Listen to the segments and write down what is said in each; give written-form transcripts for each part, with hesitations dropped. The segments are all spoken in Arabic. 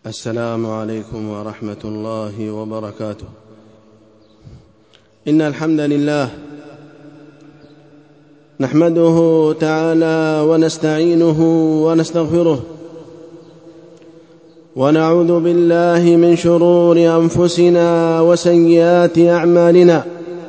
السلام عليكم ورحمة الله وبركاته. إن الحمد لله نحمده تعالى ونستعينه ونستغفره، ونعوذ بالله من شرور أنفسنا وسيئات أعمالنا.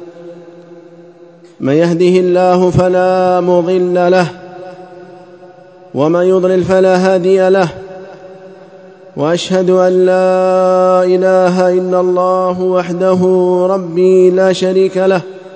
من يهده الله فلا مضل له، ومن يضلل فلا هادي له، وأشهد أن لا إله إلا الله وحده ربي لا شريك له،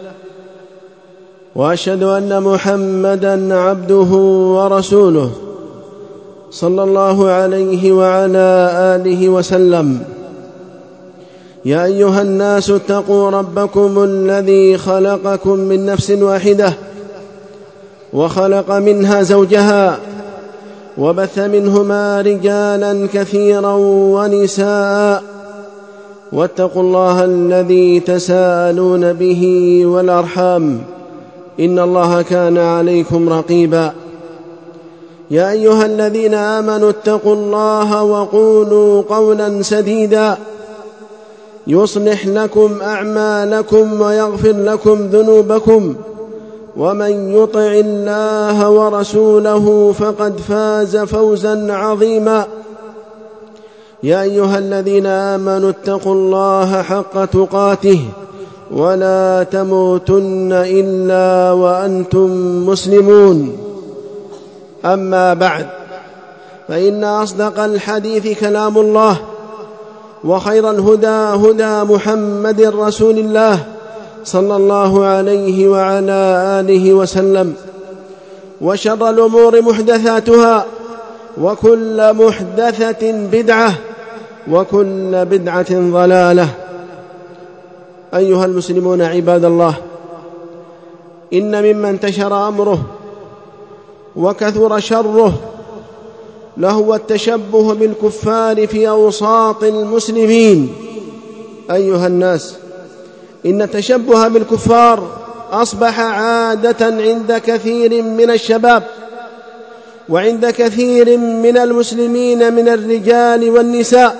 وأشهد أن محمدًا عبده ورسوله صلى الله عليه وعلى آله وسلم. يا أيها الناس اتقوا ربكم الذي خلقكم من نفس واحدة، وخلق منها زوجها، وبث منهما رجالا كثيرا ونساء، واتقوا الله الذي تساءلون به والأرحام، إن الله كان عليكم رقيبا. يا أيها الذين آمنوا اتقوا الله وقولوا قولا سديدا يصلح لكم أعمالكم ويغفر لكم ذنوبكم، ومن يطع الله ورسوله فقد فاز فوزا عظيما. يا أيها الذين آمنوا اتقوا الله حق تقاته ولا تموتن إلا وأنتم مسلمون. أما بعد، فإن أصدق الحديث كلام الله، وخير الهدى هدى محمد رسول الله صلى الله عليه وعلى آله وسلم، وشر الأمور محدثاتها، وكل محدثة بدعة، وكل بدعة ضلالة. أيها المسلمون عباد الله، إن مما انتشر أمره وكثر شره لهو التشبه بالكفار في أوساط المسلمين. أيها الناس، إن التشبه بالكفار أصبح عادة عند كثير من الشباب، وعند كثير من المسلمين من الرجال والنساء.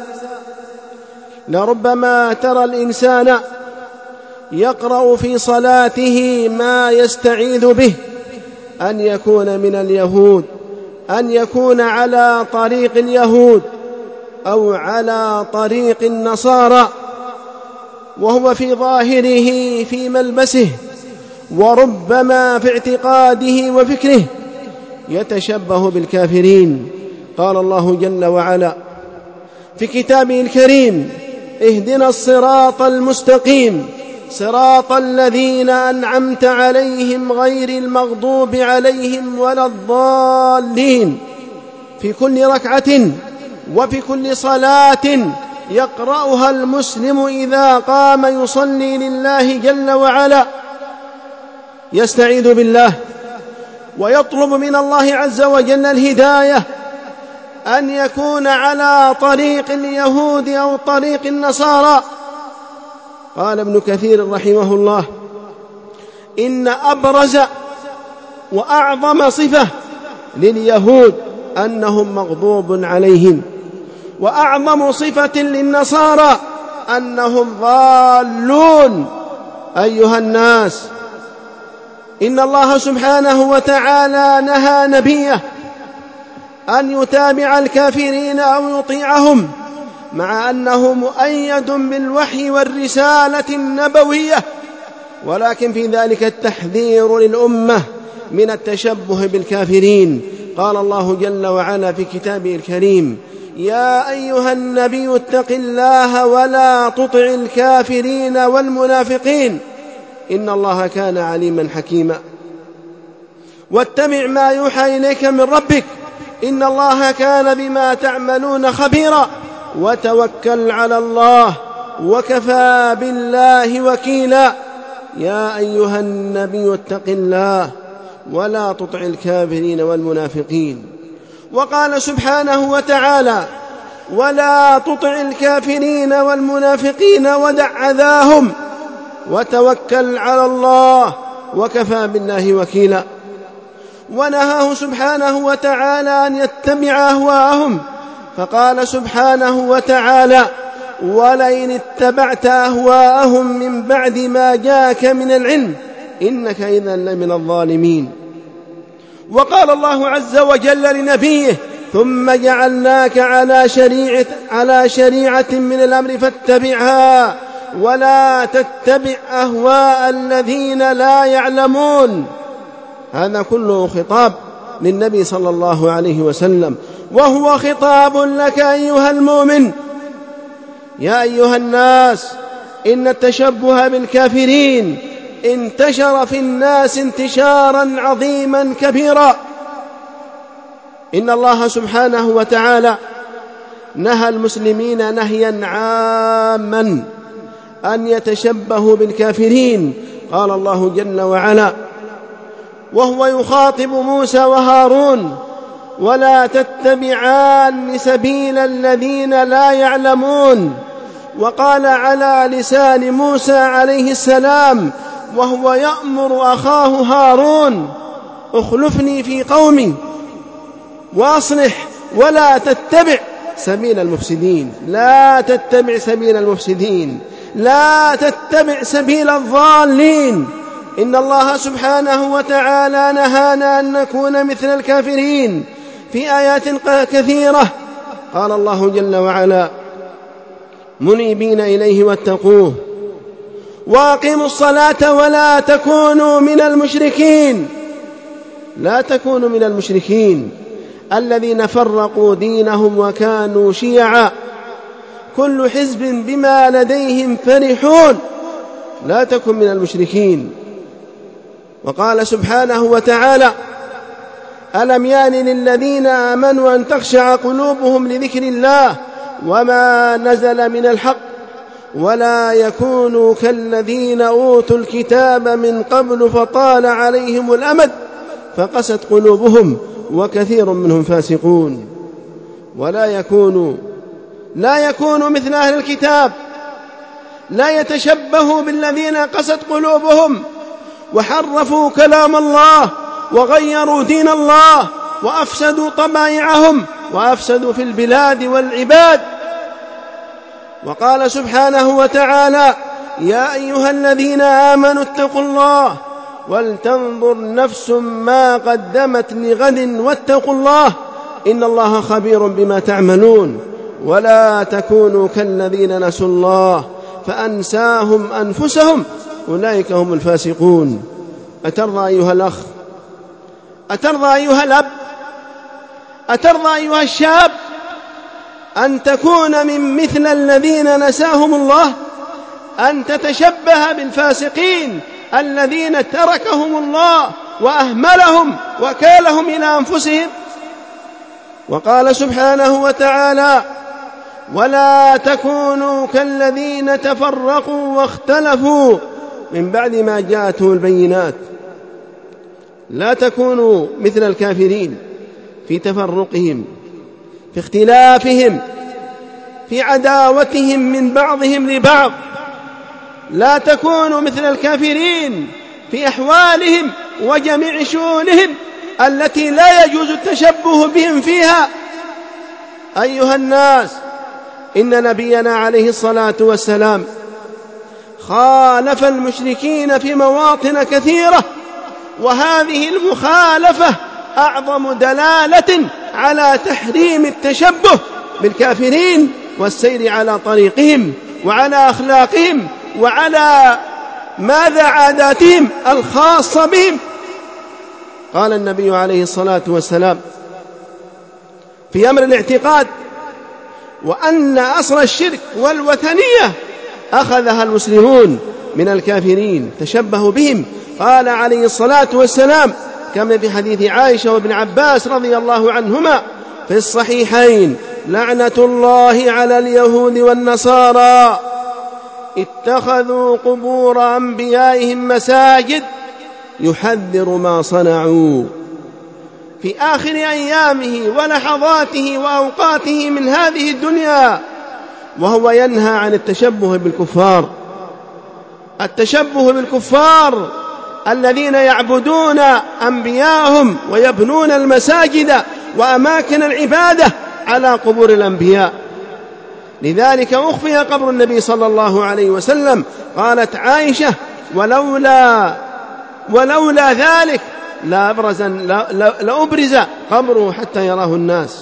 لربما ترى الإنسان يقرأ في صلاته ما يستعيذ به أن يكون من اليهود، أن يكون على طريق اليهود أو على طريق النصارى، وهو في ظاهره في ملبسه وربما في اعتقاده وفكره يتشبه بالكافرين. قال الله جل وعلا في كتابه الكريم: اهدنا الصراط المستقيم صراط الذين أنعمت عليهم غير المغضوب عليهم ولا الضالين. في كل ركعة وفي كل صلاة يقرأها المسلم إذا قام يصلي لله جل وعلا، يستعيذ بالله ويطلب من الله عز وجل الهداية، أن يكون على طريق اليهود أو طريق النصارى. قال ابن كثير رحمه الله: إن أبرز وأعظم صفة لليهود أنهم مغضوب عليهم، وأعظم صفة للنصارى أنهم ضالون. أيها الناس، إن الله سبحانه وتعالى نهى نبيه أن يتابع الكافرين أو يطيعهم، مع أنه مؤيد بالوحي والرسالة النبوية، ولكن في ذلك التحذير للأمة من التشبه بالكافرين. قال الله جل وعلا في كتابه الكريم: يا أيها النبي اتق الله ولا تطع الكافرين والمنافقين إن الله كان عليما حكيما، واتبع ما يوحى إليك من ربك إن الله كان بما تعملون خبيرا، وتوكل على الله وكفى بالله وكيلا. يا أيها النبي اتق الله ولا تطع الكافرين والمنافقين. وقال سبحانه وتعالى: ولا تطع الكافرين والمنافقين ودع أذاهم وتوكل على الله وكفى بالله وكيلا. ونهاه سبحانه وتعالى أن يتبع أهواءهم فقال سبحانه وتعالى: ولئن اتبعت أهواءهم من بعد ما جاءك من العلم إنك إذا لمن الظالمين. وقال الله عز وجل لنبيه: ثم جعلناك على شريعة من الأمر فاتبعها ولا تتبع أهواء الذين لا يعلمون. هذا كله خطاب للنبي صلى الله عليه وسلم، وهو خطاب لك أيها المؤمن. يا أيها الناس، إن التشبه بالكافرين انتشر في الناس انتشارا عظيما كبيرا. إن الله سبحانه وتعالى نهى المسلمين نهيا عاما أن يتشبهوا بالكافرين. قال الله جل وعلا وهو يخاطب موسى وهارون: ولا تتبعان سبيل الذين لا يعلمون. وقال على لسان موسى عليه السلام وهو يأمر أخاه هارون: اخلفني في قومي وأصلح ولا تتبع سبيل المفسدين. لا تتبع سبيل المفسدين، لا تتبع سبيل الضالين. إن الله سبحانه وتعالى نهانا أن نكون مثل الكافرين في آيات كثيرة. قال الله جل وعلا: منيبين إليه واتقوه وأقيموا الصلاة ولا تكونوا من المشركين. لا تكونوا من المشركين الذين فرقوا دينهم وكانوا شيعا كل حزب بما لديهم فرحون. لا تكن من المشركين. وقال سبحانه وتعالى: ألم يان للذين آمنوا أن تخشع قلوبهم لذكر الله وما نزل من الحق ولا يكونوا كالذين أوتوا الكتاب من قبل فطال عليهم الأمد فقست قلوبهم وكثير منهم فاسقون. لا يكونوا مثل أهل الكتاب، لا يتشبهوا بالذين قست قلوبهم وحرفوا كلام الله وغيروا دين الله وأفسدوا طبائعهم وأفسدوا في البلاد والعباد. وقال سبحانه وتعالى: يا أيها الذين آمنوا اتقوا الله ولتنظر نفس ما قدمت لغد واتقوا الله إن الله خبير بما تعملون. ولا تكونوا كالذين نسوا الله فأنساهم أنفسهم أولئك هم الفاسقون. أترضى أيها الأخ، أترضى أيها الأب، أترضى أيها الشاب أن تكون من مثل الذين نساهم الله، أن تتشبه بالفاسقين الذين تركهم الله وأهملهم وكالهم إلى أنفسهم؟ وقال سبحانه وتعالى: ولا تكونوا كالذين تفرقوا واختلفوا من بعد ما جاءتهم البينات. لا تكونوا مثل الكافرين في تفرقهم، في اختلافهم، في عداوتهم من بعضهم لبعض. لا تكونوا مثل الكافرين في أحوالهم وجميع شؤونهم التي لا يجوز التشبه بهم فيها. أيها الناس، إن نبينا عليه الصلاة والسلام خالف المشركين في مواطن كثيرة، وهذه المخالفة أعظم دلالة على تحريم التشبه بالكافرين والسير على طريقهم وعلى أخلاقهم وعلى عاداتهم الخاصة بهم. قال النبي عليه الصلاة والسلام في أمر الاعتقاد: وأن أصل الشرك والوثنية أخذها المسلمون من الكافرين تشبهوا بهم. قال عليه الصلاة والسلام كما في حديث عائشة وابن عباس رضي الله عنهما في الصحيحين: لعنة الله على اليهود والنصارى اتخذوا قبور أنبيائهم مساجد يحذر ما صنعوا. في آخر أيامه ولحظاته وأوقاته من هذه الدنيا وهو ينهى عن التشبه بالكفار، التشبه بالكفار الذين يعبدون أنبياءهم ويبنون المساجد وأماكن العبادة على قبور الأنبياء. لذلك أخفي قبر النبي صلى الله عليه وسلم. قالت عائشة: ولولا ذلك لأبرز قبره حتى يراه الناس.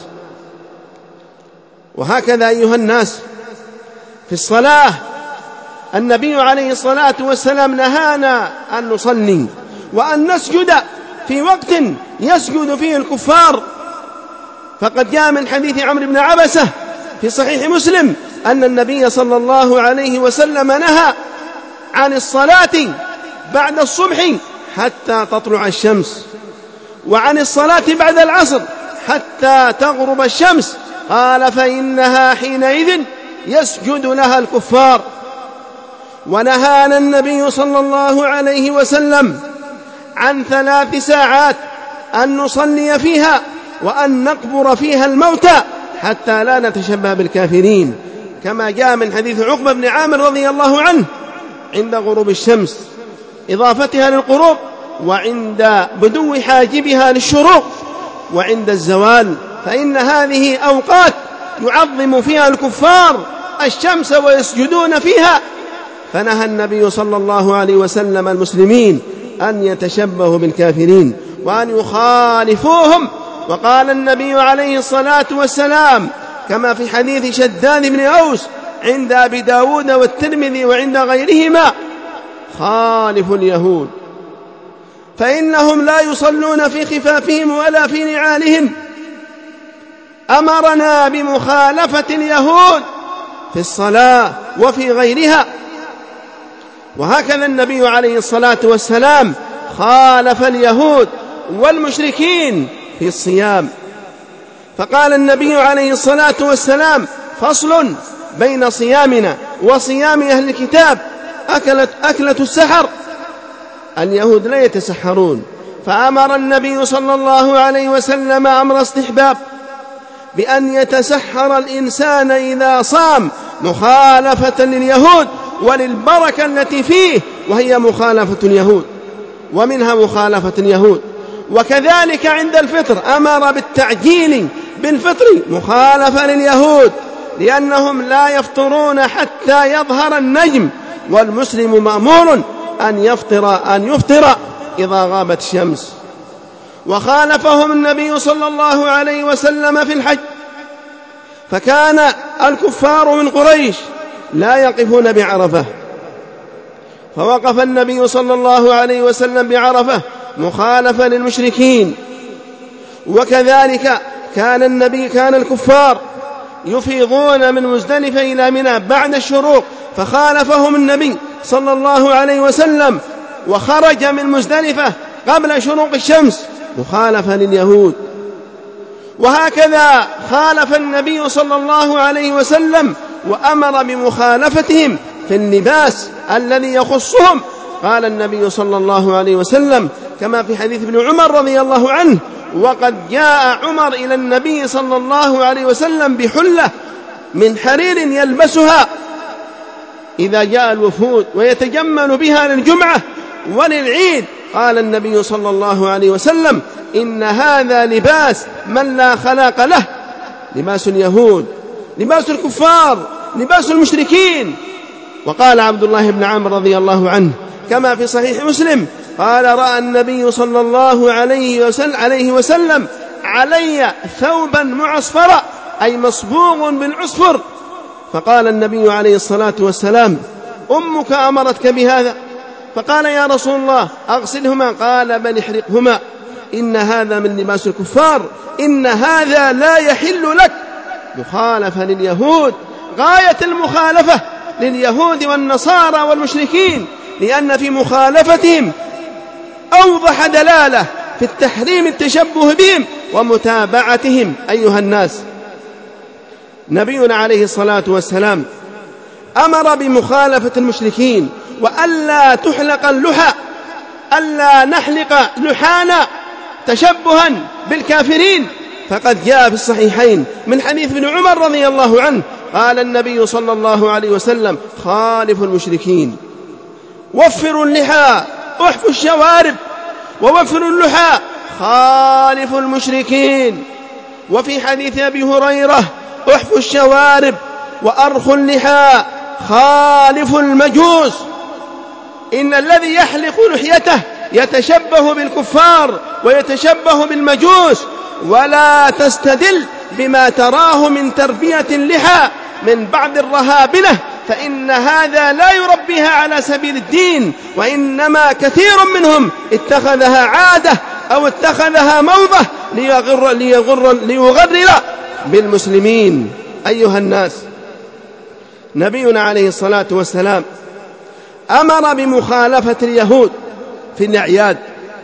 وهكذا أيها الناس في الصلاة، النبي عليه الصلاة والسلام نهانا أن نصلي وأن نسجد في وقت يسجد فيه الكفار. فقد جاء من حديث عمرو بن عبسة في صحيح مسلم أن النبي صلى الله عليه وسلم نهى عن الصلاة بعد الصبح حتى تطلع الشمس، وعن الصلاة بعد العصر حتى تغرب الشمس. قال: فإنها حينئذ يسجد لها الكفار. ونهانا النبي صلى الله عليه وسلم عن 3 ساعات أن نصلي فيها وأن نقبر فيها الموتى حتى لا نتشبه بالكافرين، كما جاء من حديث عقبة بن عامر رضي الله عنه عند غروب الشمس إضافتها للغروب، وعند بدو حاجبها للشروق، وعند الزوال، فإن هذه أوقات يعظم فيها الكفار الشمس ويسجدون فيها. فنهى النبي صلى الله عليه وسلم المسلمين أن يتشبهوا بالكافرين وأن يخالفوهم. وقال النبي عليه الصلاة والسلام كما في حديث شداد بن أوس عند أبي داود والترمذي وعند غيرهما: خالفوا اليهود فإنهم لا يصلون في خفافهم ولا في نعالهم. أمرنا بمخالفة اليهود في الصلاة وفي غيرها. وهكذا النبي عليه الصلاة والسلام خالف اليهود والمشركين في الصيام. فقال النبي عليه الصلاة والسلام: فصل بين صيامنا وصيام أهل الكتاب أكلة السحر. اليهود لا يتسحرون، فأمر النبي صلى الله عليه وسلم أمر استحباب بأن يتسحر الإنسان إذا صام مخالفة لليهود وللبركة التي فيه، وهي مخالفة اليهود، ومنها مخالفة اليهود. وكذلك عند الفطر أمر بالتعجيل بالفطر مخالفة لليهود، لأنهم لا يفطرون حتى يظهر النجم، والمسلم مأمور أن يفطر إذا غابت الشمس. وخالفهم النبي صلى الله عليه وسلم في الحج، فكان الكفار من قريش لا يقفون بعرفة، فوقف النبي صلى الله عليه وسلم بعرفة مخالفة للمشركين. وكذلك كان الكفار يفيضون من مزدلفة إلى منى بعد الشروق، فخالفهم النبي صلى الله عليه وسلم وخرج من مزدلفة قبل شروق الشمس مخالفة لليهود. وهكذا خالف النبي صلى الله عليه وسلم وأمر بمخالفتهم في اللباس الذي يخصهم. قال النبي صلى الله عليه وسلم كما في حديث ابن عمر رضي الله عنه: وقد جاء عمر إلى النبي صلى الله عليه وسلم بحلة من حرير يلبسها إذا جاء الوفود ويتجمل بها للجمعة وللعيد. قال النبي صلى الله عليه وسلم: إن هذا لباس من لا خلاق له، لباس اليهود، لباس الكفار، لباس المشركين. وقال عبد الله بن عمرو رضي الله عنه كما في صحيح مسلم قال: رأى النبي صلى الله عليه وسلم علي ثوبا معصفرا، أي مصبوغ بالعصفر. فقال النبي عليه الصلاة والسلام: أمك أمرتك بهذا؟ فقال: يا رسول الله أغسلهما. قال: بل احرقهما، إن هذا من لباس الكفار، إن هذا لا يحل لك. مخالفة لليهود غاية المخالفة لليهود والنصارى والمشركين، لأن في مخالفتهم أوضح دلالة في التحريم التشبه بهم ومتابعتهم. أيها الناس، نبينا عليه الصلاة والسلام أمر بمخالفة المشركين وألا تحلق اللحى، ألا نحلق لحانا تشبها بالكافرين. فقد جاء في الصحيحين من حديث ابن عمر رضي الله عنه قال النبي صلى الله عليه وسلم: خالفوا المشركين، وفروا اللحى، احفوا الشوارب، ووفروا اللحى، خالفوا المشركين. وفي حديث أبي هريرة: احفوا الشوارب وأرخوا اللحى خالفوا المجوس. إن الذي يحلق لحيته يتشبه بالكفار ويتشبه بالمجوس. ولا تستدل بما تراه من تربية اللحى من بعض الرهابنة، فإن هذا لا يربيها على سبيل الدين، وإنما كثير منهم اتخذها عادة أو اتخذها موضة ليغرر بالمسلمين. أيها الناس، نبينا عليه الصلاة والسلام أمر بمخالفة اليهود في الأعياد،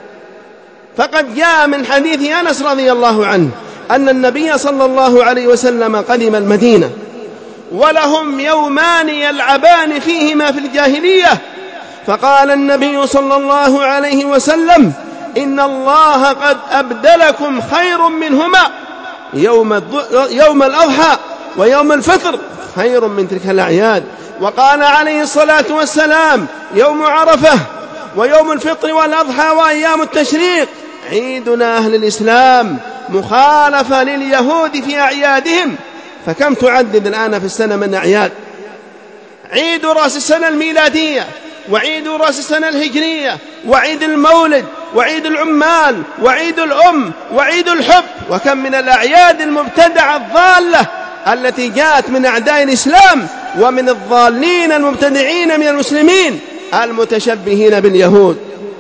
فقد جاء من حديث أنس رضي الله عنه أن النبي صلى الله عليه وسلم قدم المدينة ولهم يومان يلعبان فيهما في الجاهلية، فقال النبي صلى الله عليه وسلم: إن الله قد أبدلكم خير منهما يوم الأضحى ويوم الفطر خير من تلك الأعياد. وقال عليه الصلاة والسلام: يوم عرفة ويوم الفطر والأضحى وأيام التشريق عيدنا أهل الإسلام، مخالفة لليهود في أعيادهم. فكم تعدد الآن في السنة من أعياد؟ عيد رأس السنة الميلادية، وعيد رأس السنة الهجرية، وعيد المولد، وعيد العمال، وعيد الأم، وعيد الحب. وكم من الأعياد المبتدعة الضالة التي جاءت من أعداء الإسلام ومن الضالين المبتدعين من المسلمين المتشبهين باليهود.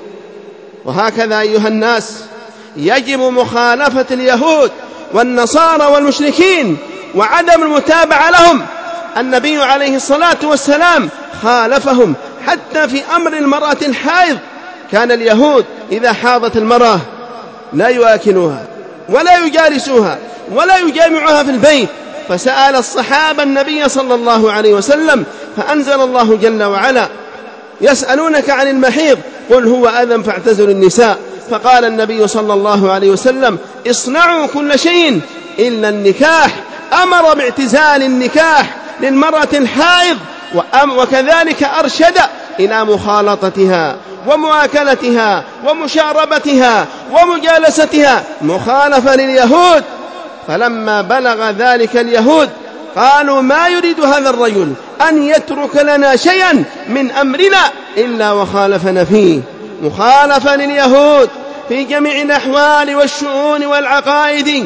وهكذا أيها الناس يجب مخالفة اليهود والنصارى والمشركين وعدم المتابعة لهم. النبي عليه الصلاة والسلام خالفهم حتى في أمر المرأة الحائض. كان اليهود إذا حاضت المرأة لا يؤكلوها ولا يجالسوها ولا يجامعها في البيت، فسأل الصحابة النبي صلى الله عليه وسلم فأنزل الله جل وعلا: يسألونك عن المحيض قل هو أذى فاعتزلوا النساء. فقال النبي صلى الله عليه وسلم: اصنعوا كل شيء إلا النكاح. أمر باعتزال النكاح للمرأة الحائض، وكذلك أرشد إلى مخالطتها ومؤاكلتها ومشاربتها ومجالستها مخالفة لليهود. فلما بلغ ذلك اليهود قالوا: ما يريد هذا الرجل أن يترك لنا شيئا من أمرنا إلا وخالفنا فيه. مخالفة لليهود في جميع الأحوال والشؤون والعقائد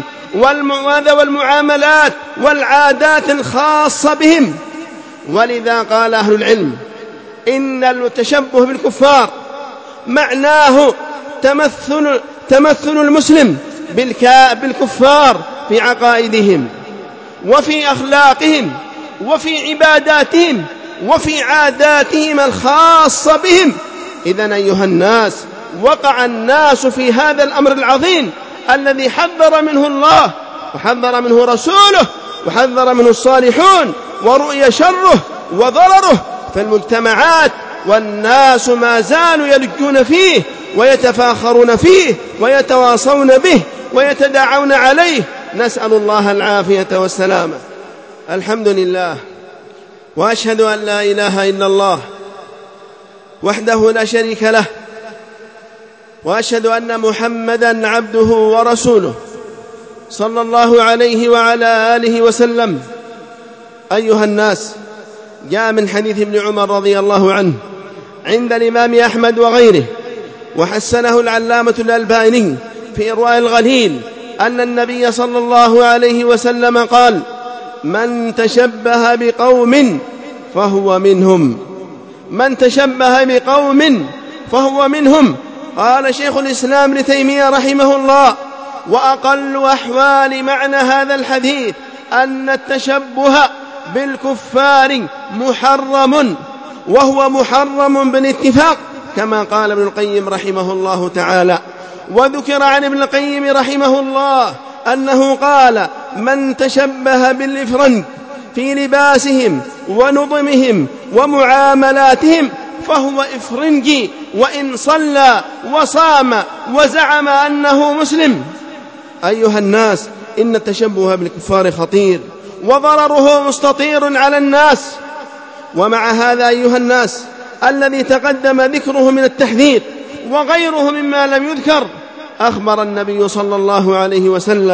والمعاملات والعادات الخاصة بهم. ولذا قال أهل العلم: إن التشبه بالكفار معناه تمثل المسلم بالكفار في عقائدهم وفي أخلاقهم وفي عباداتهم وفي عاداتهم الخاصة بهم. إذن أيها الناس، وقع الناس في هذا الأمر العظيم الذي حذر منه الله وحذر منه رسوله وحذر منه الصالحون، ورؤي شره وضرره في المجتمعات، والناس ما زالوا يلجون فيه ويتفاخرون فيه ويتواصون به ويتداعون عليه. نسأل الله العافية والسلامة. الحمد لله، وأشهد أن لا إله إلا الله وحده لا شريك له، وأشهد أن محمدًا عبده ورسوله صلى الله عليه وعلى آله وسلم. أيها الناس، جاء من حديث ابن عمر رضي الله عنه عند الإمام أحمد وغيره، وحسنه العلامة الألباني في إرواء الغليل، أن النبي صلى الله عليه وسلم قال: من تشبه بقوم فهو منهم. من تشبه بقوم فهو منهم. قال شيخ الإسلام ابن تيمية رحمه الله: وأقل أحوال معنى هذا الحديث أن التشبه بالكفار محرم، وهو محرم بالاتفاق، كما قال ابن القيم رحمه الله تعالى. وذكر عن ابن القيم رحمه الله أنه قال: من تشبه بالإفرنج في لباسهم ونظمهم ومعاملاتهم فهو إفرنجي، وإن صلى وصام وزعم أنه مسلم. أيها الناس، إن التشبه بالكفار خطير وضرره مستطير على الناس. ومع هذا أيها الناس، الذي تقدم ذكره من التحذير وغيره مما لم يذكر، أخبر النبي صلى الله عليه وسلم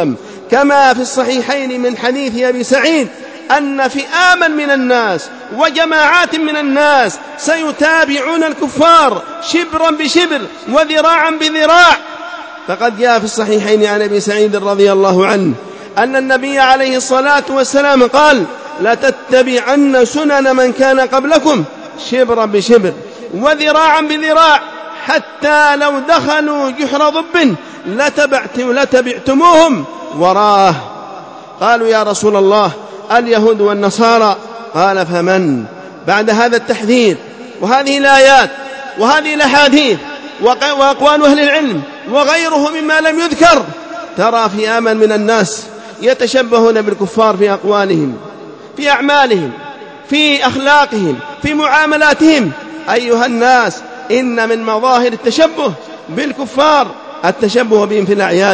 كما في الصحيحين من حديث أبي سعيد أن فئاما من الناس وجماعات من الناس سيتابعون الكفار شبرا بشبر وذراعا بذراع. فقد جاء في الصحيحين عن أبي سعيد رضي الله عنه أن النبي عليه الصلاة والسلام قال: لتتبعن سنن من كان قبلكم شبرا بشبر وذراعا بذراع حتى لو دخلوا جحر ضب لتبعتموهم وراءه. قالوا: يا رسول الله اليهود والنصارى؟ قال: فمن؟ بعد هذا التحذير وهذه الآيات وهذه الأحاديث وأقوال أهل العلم وغيره مما لم يذكر، ترى فئاما من الناس يتشبهون بالكفار في أقوالهم، في أعمالهم، في أخلاقهم، في معاملاتهم. أيها الناس، إن من مظاهر التشبه بالكفار التشبه بهم في الأعياد،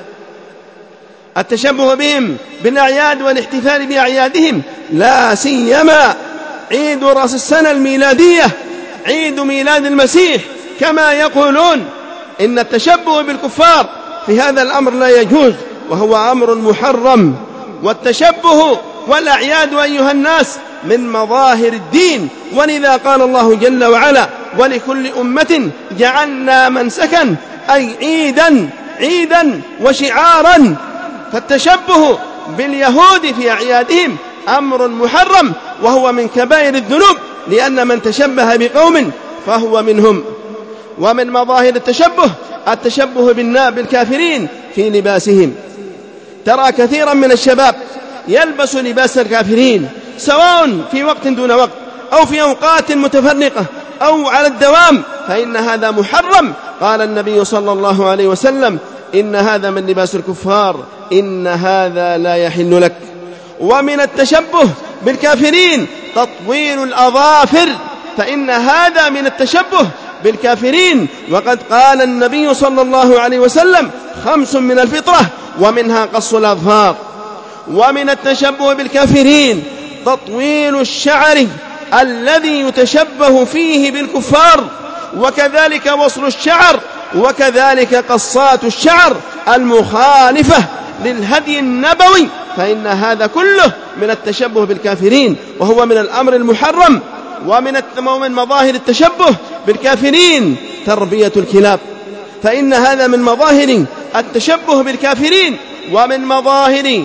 التشبه بهم بالأعياد والاحتفال بأعيادهم، لا سيما عيد رأس السنة الميلادية، عيد ميلاد المسيح. كما يقولون إن التشبه بالكفار في هذا الأمر لا يجوز وهو أمر محرم. والتشبه والأعياد أيها الناس من مظاهر الدين، ولذا قال الله جل وعلا: ولكل أمة جعلنا منسكا، أي عيدا وشعارا. فالتشبه باليهود في أعيادهم أمر محرم وهو من كبائر الذنوب، لأن من تشبه بقوم فهو منهم. ومن مظاهر التشبه بالكافرين في لباسهم. ترى كثيرا من الشباب يلبس لباس الكافرين، سواء في وقت دون وقت أو في أوقات متفرقة أو على الدوام، فإن هذا محرم. قال النبي صلى الله عليه وسلم: إن هذا من لباس الكفار، إن هذا لا يحل لك. ومن التشبه بالكافرين تطويل الأظافر، فإن هذا من التشبه بالكافرين. وقد قال النبي صلى الله عليه وسلم: 5 من الفطرة ومنها قص الأظفار. ومن التشبه بالكافرين تطويل الشعر الذي يتشبه فيه بالكفار، وكذلك وصل الشعر، وكذلك قصات الشعر المخالفة للهدي النبوي، فإن هذا كله من التشبه بالكافرين وهو من الأمر المحرم. ومن مظاهر التشبه بالكافرين تربية الكلاب، فإن هذا من مظاهر التشبه بالكافرين. ومن مظاهر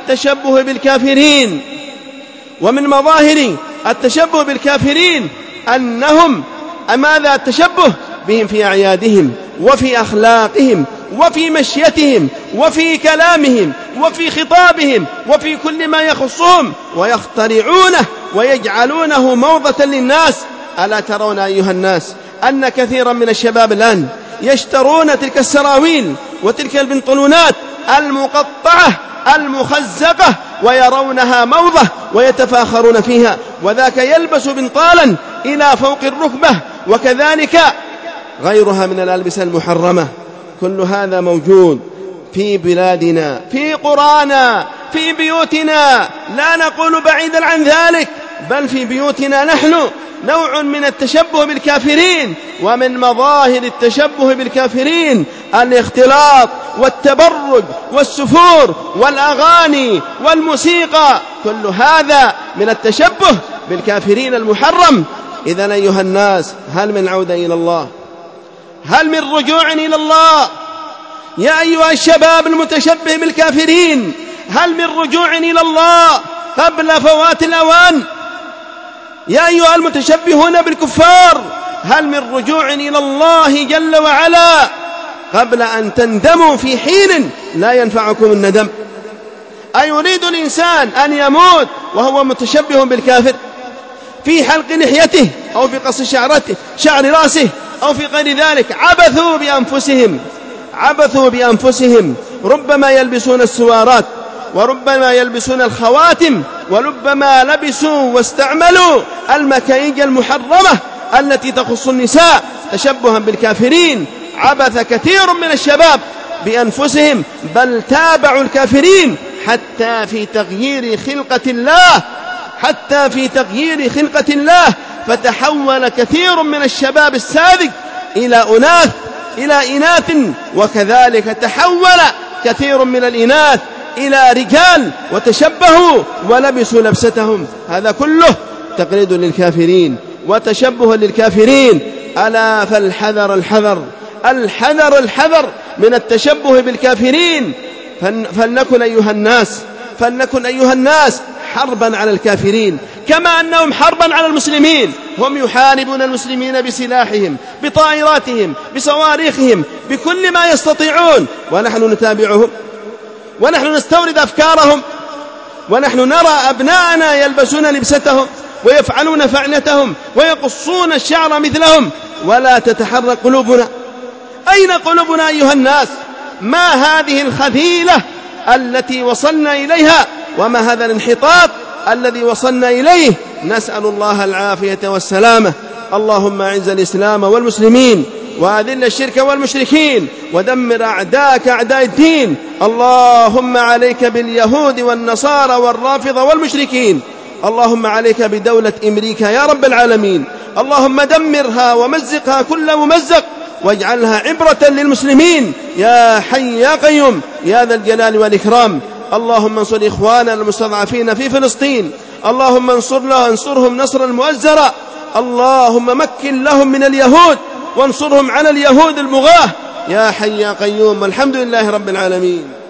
التشبه بالكافرين أنهم ماذا؟ التشبه بهم في أعيادهم وفي أخلاقهم وفي مشيتهم وفي كلامهم وفي خطابهم وفي كل ما يخصهم، ويخترعونه ويجعلونه موضة للناس. ألا ترون أيها الناس أن كثيرا من الشباب الآن يشترون تلك السراويل وتلك البنطلونات المقطعة المخزقة ويرونها موضة ويتفاخرون فيها، وذاك يلبس بنطالا إلى فوق الركبة، وكذلك غيرها من الألبسة المحرمة. كل هذا موجود في بلادنا، في قرانا، في بيوتنا، لا نقول بعيدا عن ذلك، بل في بيوتنا نحن نوع من التشبه بالكافرين. ومن مظاهر التشبه بالكافرين الاختلاط والتبرج والسفور والأغاني والموسيقى، كل هذا من التشبه بالكافرين المحرم. إذن أيها الناس، هل من عودة إلى الله؟ هل من رجوع إلى الله؟ يا أيها الشباب المتشبه بالكافرين، هل من رجوع إلى الله قبل فوات الأوان؟ يا أيها المتشبهون بالكفار، هل من رجوع إلى الله جل وعلا قبل أن تندموا في حين لا ينفعكم الندم؟ أيريد الإنسان أن يموت وهو متشبه بالكافر في حلق لحيته أو في قص شعر رأسه أو في غير ذلك؟ عبثوا بأنفسهم. ربما يلبسون السوارات، وربما يلبسون الخواتم، وربما لبسوا واستعملوا المكايج المحرمة التي تخص النساء تشبها بالكافرين. عبث كثير من الشباب بأنفسهم، بل تابعوا الكافرين حتى في تغيير خلقة الله، فتحول كثير من الشباب الساذج إلى إناث، وكذلك تحول كثير من الإناث إلى رجال وتشبهوا ولبسوا لبستهم. هذا كله تقليد للكافرين وتشبه للكافرين. ألا فالحذر الحذر الحذر الحذر من التشبه بالكافرين. فلنكن أيها الناس حربا على الكافرين كما أنهم حربا على المسلمين. هم يحاربون المسلمين بسلاحهم بطائراتهم بصواريخهم بكل ما يستطيعون، ونحن نتابعهم ونحن نستورد أفكارهم، ونحن نرى أبناءنا يلبسون لبستهم ويفعلون فعلتهم ويقصون الشعر مثلهم ولا تتحرك قلوبنا. أين قلوبنا أيها الناس؟ ما هذه الخذيلة التي وصلنا إليها؟ وما هذا الانحطاط الذي وصلنا إليه؟ نسأل الله العافية والسلامة. اللهم أعز الإسلام والمسلمين وأذل الشرك والمشركين ودمر أعداءك أعداء الدين. اللهم عليك باليهود والنصارى والرافضة والمشركين. اللهم عليك بدولة أمريكا يا رب العالمين. اللهم دمرها ومزقها كل ممزق واجعلها عبرة للمسلمين يا حي يا قيوم يا ذا الجلال والإكرام. اللهم انصر إخواننا المستضعفين في فلسطين. اللهم انصرهم نصرا مؤزرا. اللهم مكن لهم من اليهود وانصرهم على اليهود البغاة يا حي يا قيوم. والحمد لله رب العالمين.